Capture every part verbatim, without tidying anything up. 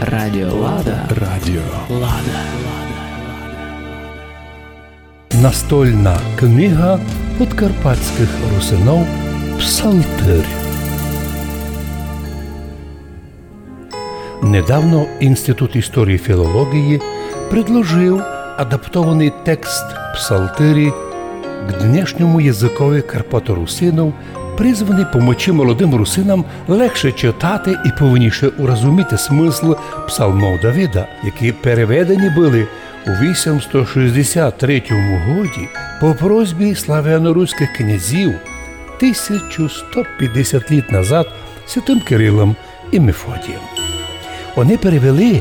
Радіо Лада. Радіо Лада. Настольна книга подкарпатських русинов «Псалтир». Недавно Інститут історії і філології предложив адаптований текст «Псалтирі» к днешньому язикові карпаторусинов, призваний помочи молодим русинам легше читати і повніше урозуміти смисл псалмов Давида, які переведені були у вісімсот шістдесят третьому годі по просьбі славяно-руських князів тисячу сто п'ятдесят літ назад святим Кирилом і Мефодієм. Вони перевели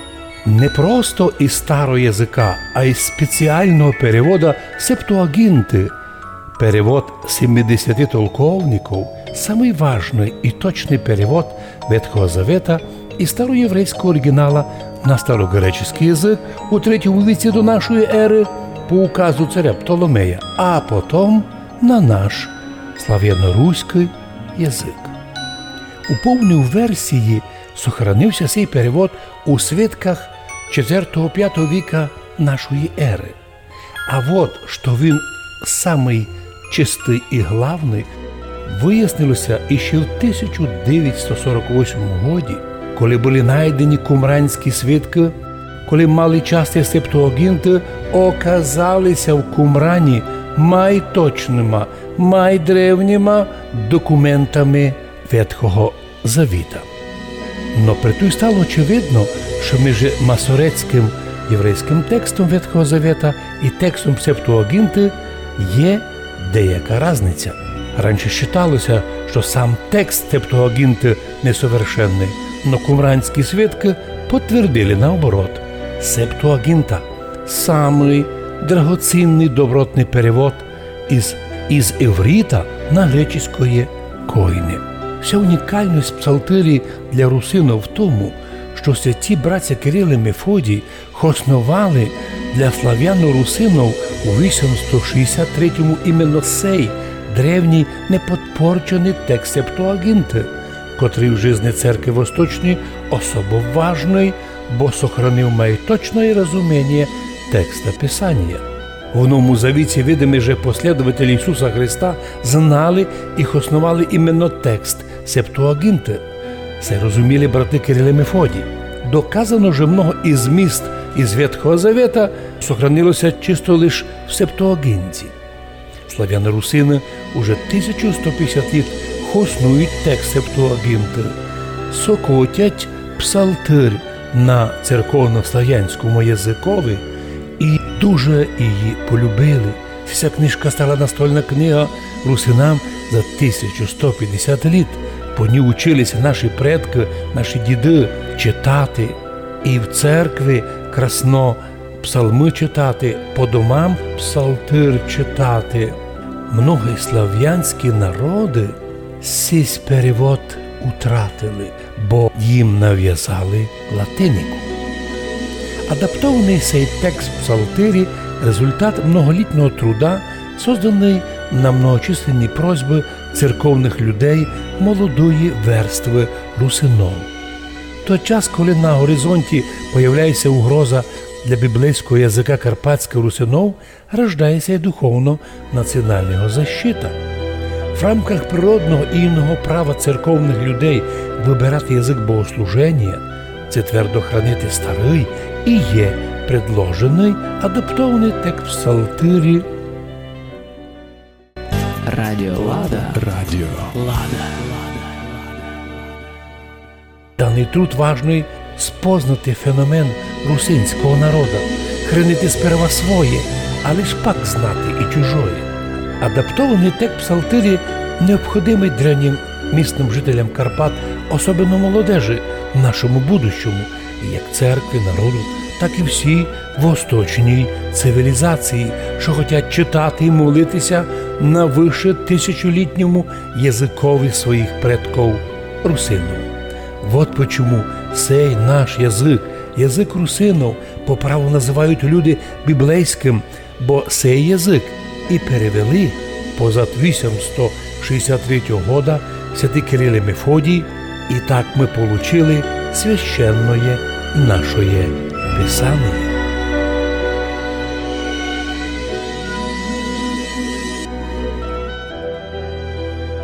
не просто із старого язика, а із спеціального перевода Септуагінти. Перевод сімдесяти толковників – самий важний і точний перевод Ветхого Завета і староєврейського оригінала на старогреческий язик у третьому віці до нашої ери по указу царя Птоломея, а потім на наш слав'яно-руський язик. У повній версії сохранився цей перевод у свитках четвертого-п'ятого віка нашої ери. А вот, що він самий чистий і главний, вияснилося іще в тисяча дев'ятсот сорок восьмому годі, коли були знайдені кумранські свитки, коли мали часті Септуагінти оказалися в Кумрані майточними, майдревніми документами Ветхого Завіта. Но при той стало очевидно, що між масорецьким єврейським текстом Ветхого Завета і текстом Септуагінти є деяка різниця. Раніше вважалося, що сам текст Септуагінти несовершенний, но кумранські свідки підтвердили наоборот. Септуагінта – самий драгоцінний добротний перевод із, із іврита на греческое койне. Вся унікальність псалтирі для русинов в тому, що святі браття Кирил і Мефодій основали для слав'яно-русинов у вісімсот шістдесят третьому іменно сей древній неподпорчений текст Септуагінти, котрий в житті церкви Восточної особо важний, бо сохранив майточне розуміння текста Писання. В Новому Завіті видимо, що послідовники Ісуса Христа знали і основали іменно текст Септуагінти. Це розуміли брати Кирил і Мефодій. Доказано, що много із міст із Ветхого Завета сохранилося чисто лише в Септуагінті. Славяно-русини уже тисячу сто п'ятдесят літ хоснують текст Септуагінти, сокотять псалтир на церковно-слав'янському язикові і дуже її полюбили. Ця книжка стала настольна книга русинам за тисячу сто п'ятдесят літ. По ній училися наші предки, наші діди читати і в церкві красно псалми читати, по домам псалтир читати. Многі слав'янські народи цей перевод утратили, бо їм нав'язали латинику. Адаптований цей текст псалтирі – результат многолітнього труда, созданий на многочисленні просьби церковних людей молодої верстви русинов. В той час, коли на горизонті появляється угроза для біблейського язика карпатських русинов, рождається і духовно-національного защита. В рамках природного і іного права церковних людей вибирати язик богослуження, це твердо хранити старий, і є предложений адаптований текст псалтирі. Радіо Лада. Радіо Лада. Даний труд важний спознати феномен русинського народу, хранити сперва своє, але ж пак знати і чужое. Адаптований текст псалтирі необхідний древнім місним жителям Карпат, особливо молодежі, нашому будущому, як церкві, народу, так і всій восточній цивілізації, що хочуть читати і молитися на вище тисячолітньому язикові своїх предків русинов. Вот почему цей наш язик, язик русинов, по праву називають люди біблейським, бо цей язик і перевели позад вісімсот шістдесят третього года святий Кирил і Мефодій, і так ми получили священное нашее Писание.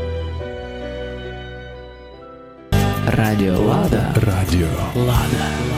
Радіо Лада. Радіо Лада.